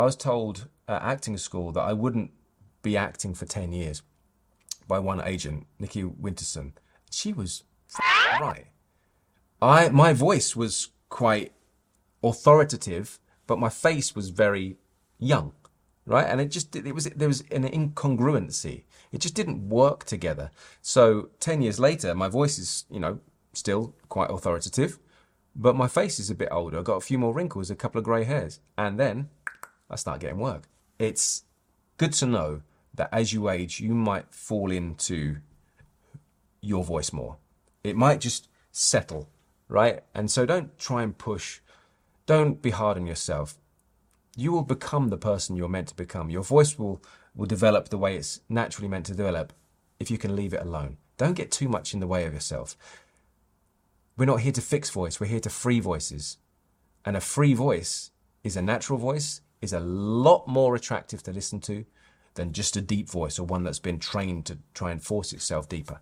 I was told at acting school that I wouldn't be acting for 10 years by one agent, Nikki Winterson. She was right. My voice was quite authoritative, but my face was very young, right? And there was an incongruency. It just didn't work together. So 10 years later, my voice is, still quite authoritative, but my face is a bit older. I've got a few more wrinkles, a couple of grey hairs, and then I start getting work. It's good to know that as you age, you might fall into your voice more. It might just settle, right? And so don't try and push. Don't be hard on yourself. You will become the person you're meant to become. Your voice will develop the way it's naturally meant to develop if you can leave it alone. Don't get too much in the way of yourself. We're not here to fix voice. We're here to free voices. And a free voice is a natural voice, is a lot more attractive to listen to than just a deep voice or one that's been trained to try and force itself deeper.